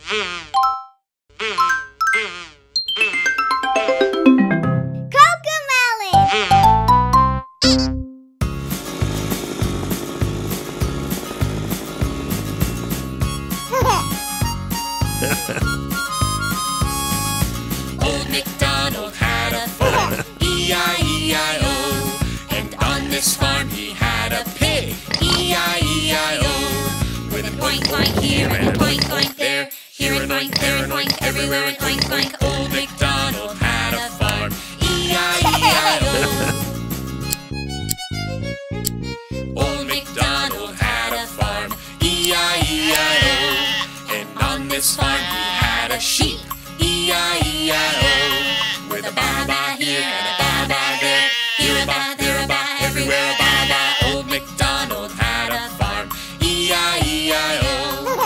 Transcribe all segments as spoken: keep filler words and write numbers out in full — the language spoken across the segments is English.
Old MacDonald had a farm, E I E I O. And on this farm he had a pig, E I E I O. With an oink oink here and an oink oink there, here an oink, there an oink, everywhere an oink oink. Old MacDonald had a farm, E I E I O. Old MacDonald had a farm, E I E I O. And on this farm he had a sheep, E I E I O. With a ba-ba here and a ba-ba there, here a ba, there a ba, everywhere a ba-ba. Old MacDonald had a farm, E I E I O.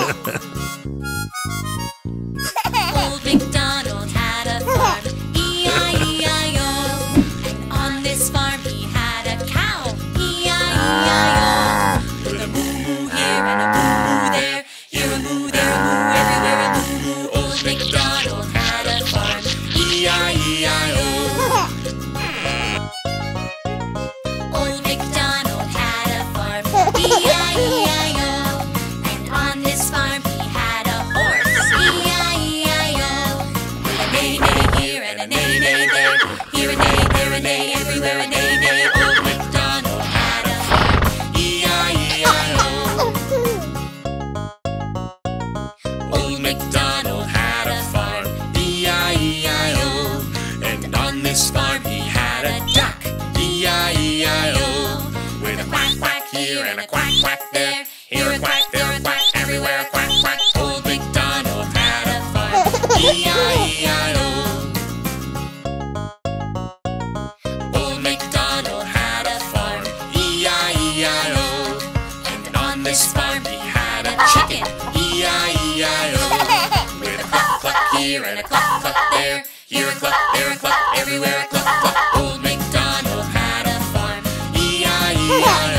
Old MacDonald had a farm, E I E I O. And on this farm he had a cow, E I E I O. With a moo-moo here and a moo-moo there, here a moo, there a moo, everywhere a moo-moo. Old MacDonald had a farm, E I E I O. Old MacDonald had a farm, E I E I O. And on this farm he had a horse, E I E I O. With a neigh-neigh here and a neigh-neigh there, here a neigh, there a neigh, everywhere a neigh-neigh. Old MacDonald had a farm, E I E I O. Old MacDonald had a farm, E I E I O. And on this farm he had a duck, E I E I O. With a quack quack here and a quack quack there, here a quack, there a quack, everywhere a quack quack. Old MacDonald had a farm, E I E I O. Old MacDonald had a farm, E I E I O. And on this farm he had a chicken, E I E I O. With a cluck cluck here and a cluck cluck there, here a cluck, there a cluck, everywhere a cluck cluck. Old MacDonald had a farm, E I E I O.